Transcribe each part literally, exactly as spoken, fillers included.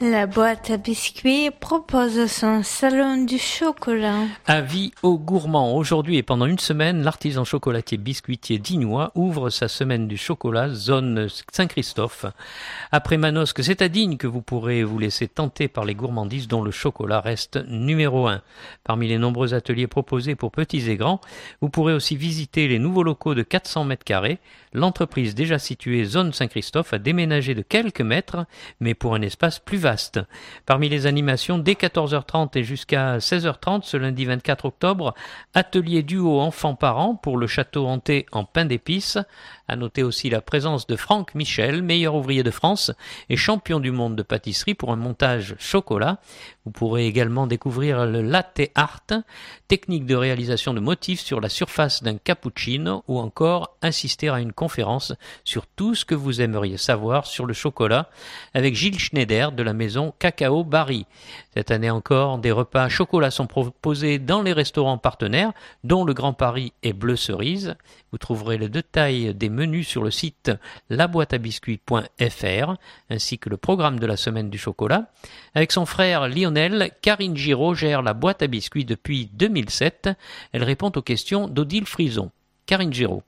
La boîte à biscuits propose son salon du chocolat. Avis aux gourmands. Aujourd'hui et pendant une semaine, l'artisan chocolatier biscuitier dignois ouvre sa semaine du chocolat zone Saint-Christophe. Après Manosque, c'est à Digne que vous pourrez vous laisser tenter par les gourmandises dont le chocolat reste numéro un. Parmi les nombreux ateliers proposés pour petits et grands, vous pourrez aussi visiter les nouveaux locaux de quatre cents mètres carrés. L'entreprise déjà située zone Saint-Christophe a déménagé de quelques mètres, mais pour un espace plus vaste. Parmi les animations, dès quatorze heures trente et jusqu'à seize heures trente, ce lundi vingt-quatre octobre, atelier duo enfants-parents pour le château hanté en pain d'épices. À noter aussi la présence de Franck Michel, meilleur ouvrier de France et champion du monde de pâtisserie pour un montage chocolat. Vous pourrez également découvrir le latte art, technique de réalisation de motifs sur la surface d'un cappuccino, ou encore assister à une conférence sur tout ce que vous aimeriez savoir sur le chocolat avec Gilles Schneider de la maison Cacao Barry. Cette année encore, des repas chocolat sont proposés dans les restaurants partenaires, dont le Grand Paris et Bleu Cerise. Vous trouverez le détail des menus sur le site la boîte à biscuits point f r, ainsi que le programme de la semaine du chocolat. Avec son frère Lionel, Karine Giraud gère la boîte à biscuits depuis deux mille sept. Elle répond aux questions d'Odile Frison. Karine Giraud.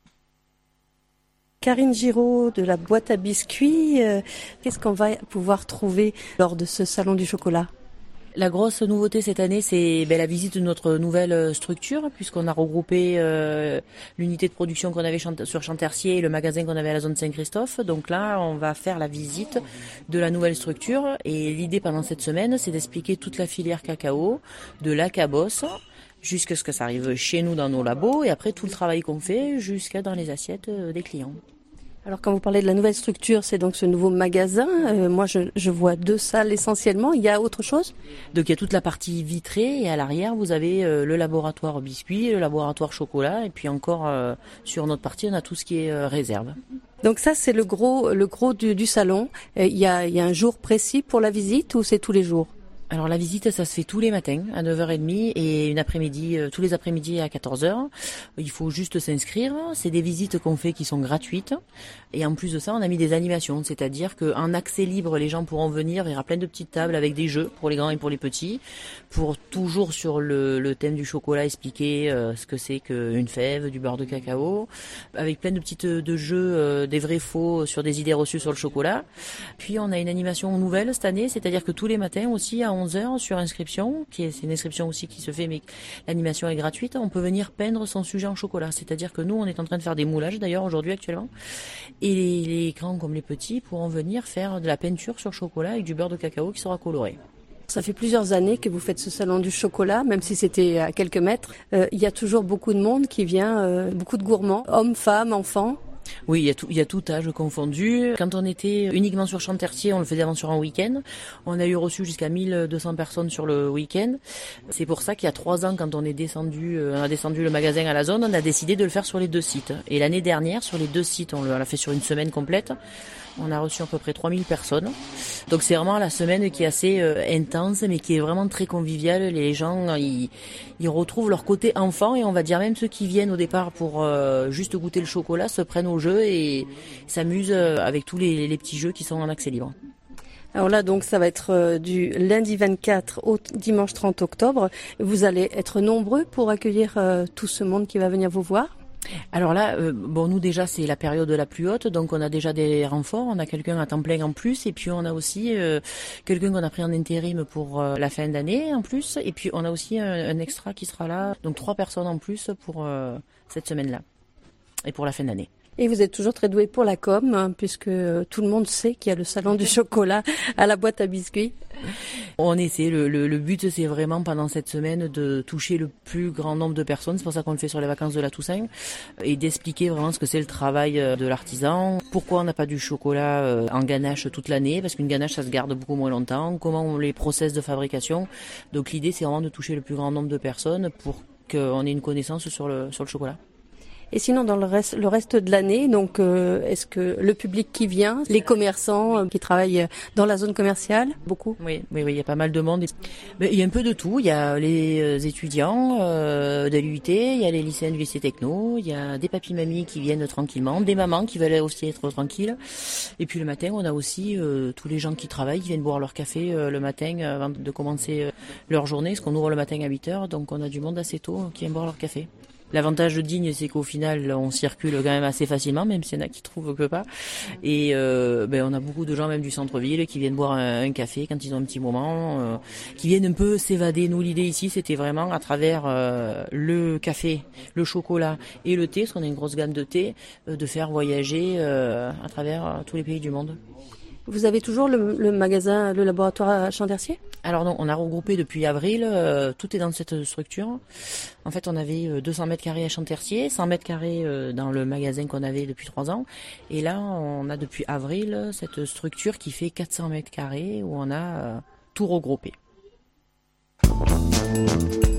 Karine Giraud de la boîte à biscuits, euh, qu'est-ce qu'on va pouvoir trouver lors de ce salon du chocolat ? La grosse nouveauté cette année, c'est ben, la visite de notre nouvelle structure, puisqu'on a regroupé euh, l'unité de production qu'on avait sur Chantercier et le magasin qu'on avait à la zone Saint-Christophe. Donc là, on va faire la visite de la nouvelle structure. Et l'idée pendant cette semaine, c'est d'expliquer toute la filière cacao, de la cabosse, jusqu'à ce que ça arrive chez nous dans nos labos, et après tout le travail qu'on fait jusqu'à dans les assiettes des clients. Alors quand vous parlez de la nouvelle structure, c'est donc ce nouveau magasin. Euh, moi, je, je vois deux salles essentiellement. Il y a autre chose ? Donc il y a toute la partie vitrée, et à l'arrière, vous avez euh, le laboratoire biscuits, le laboratoire chocolat, et puis encore euh, sur notre partie, on a tout ce qui est euh, réserve. Donc ça, c'est le gros, le gros du, du salon. Euh, il y a, il y a un jour précis pour la visite ou c'est tous les jours ? Alors la visite, ça se fait tous les matins à neuf heures trente et une après-midi, euh, tous les après-midi à quatorze heures. Il faut juste s'inscrire. C'est des visites qu'on fait qui sont gratuites. Et en plus de ça, on a mis des animations, c'est-à-dire qu'en accès libre, les gens pourront venir. Il y aura plein de petites tables avec des jeux pour les grands et pour les petits, pour toujours sur le, le thème du chocolat, expliquer euh, ce que c'est qu'une fève, du beurre de cacao, avec plein de petites de jeux, euh, des vrais faux sur des idées reçues sur le chocolat. Puis on a une animation nouvelle cette année, c'est-à-dire que tous les matins aussi à onze heures sur inscription, qui est, c'est une inscription aussi qui se fait, mais l'animation est gratuite, on peut venir peindre son sujet en chocolat. C'est-à-dire que nous, on est en train de faire des moulages d'ailleurs aujourd'hui actuellement, et les, les grands comme les petits pourront venir faire de la peinture sur chocolat avec du beurre de cacao qui sera coloré. Ça fait plusieurs années que vous faites ce salon du chocolat, même si c'était à quelques mètres. Euh, il y a toujours beaucoup de monde qui vient, euh, beaucoup de gourmands, hommes, femmes, enfants. Oui, il y a tout, il y a tout âge confondu. Quand on était uniquement sur Chantercier, on le faisait avant sur un week-end. On a eu reçu jusqu'à mille deux cents personnes sur le week-end. C'est pour ça qu'il y a trois ans, quand on est descendu, on a descendu le magasin à la zone, on a décidé de le faire sur les deux sites. Et l'année dernière, sur les deux sites, on l'a fait sur une semaine complète. On a reçu à peu près trois mille personnes. Donc c'est vraiment la semaine qui est assez euh, intense, mais qui est vraiment très conviviale. Les gens, ils, ils retrouvent leur côté enfant, et on va dire même ceux qui viennent au départ pour euh, juste goûter le chocolat se prennent au jeu et s'amusent avec tous les, les petits jeux qui sont en accès libre. Alors là, donc, ça va être euh, du lundi vingt-quatre au dimanche trente octobre. Vous allez être nombreux pour accueillir euh, tout ce monde qui va venir vous voir. Alors là, euh, bon, nous déjà c'est la période la plus haute, donc on a déjà des renforts, on a quelqu'un à temps plein en plus, et puis on a aussi euh, quelqu'un qu'on a pris en intérim pour euh, la fin d'année en plus, et puis on a aussi un, un extra qui sera là, donc trois personnes en plus pour euh, cette semaine-là et pour la fin d'année. Et vous êtes toujours très doué pour la com, hein, puisque tout le monde sait qu'il y a le salon du chocolat à la boîte à biscuits. On essaie, le, le, le but c'est vraiment pendant cette semaine de toucher le plus grand nombre de personnes, c'est pour ça qu'on le fait sur les vacances de la Toussaint, et d'expliquer vraiment ce que c'est le travail de l'artisan, pourquoi on n'a pas du chocolat en ganache toute l'année, parce qu'une ganache ça se garde beaucoup moins longtemps, comment on les process de fabrication. Donc l'idée c'est vraiment de toucher le plus grand nombre de personnes pour qu'on ait une connaissance sur le, sur le chocolat. Et sinon, dans le reste, le reste de l'année, donc, euh, est-ce que le public qui vient, les commerçants euh, qui travaillent dans la zone commerciale, beaucoup? Oui, oui, oui, il y a pas mal de monde. Ben, il y a un peu de tout. Il y a les étudiants euh, de l'U I T, il y a les lycéens du lycée techno, il y a des papis-mamies qui viennent tranquillement, des mamans qui veulent aussi être tranquilles. Et puis le matin, on a aussi euh, tous les gens qui travaillent, qui viennent boire leur café euh, le matin euh, avant de commencer euh, leur journée, parce qu'on ouvre le matin à huit heures, donc on a du monde assez tôt qui vient boire leur café. L'avantage de Digne, c'est qu'au final, on circule quand même assez facilement, même s'il y en a qui trouvent que pas. Et euh, ben, on a beaucoup de gens, même du centre-ville, qui viennent boire un, un café quand ils ont un petit moment, euh, qui viennent un peu s'évader. Nous, l'idée ici, c'était vraiment à travers euh, le café, le chocolat et le thé, parce qu'on a une grosse gamme de thé, euh, de faire voyager euh, à travers euh, tous les pays du monde. Vous avez toujours le, le magasin, le laboratoire à Champtercier? Alors non, on a regroupé depuis avril, euh, tout est dans cette structure. En fait, on avait deux cents mètres carrés à Champtercier, cent mètres carrés euh, dans le magasin qu'on avait depuis trois ans. Et là, on a depuis avril cette structure qui fait quatre cents mètres carrés où on a euh, tout regroupé.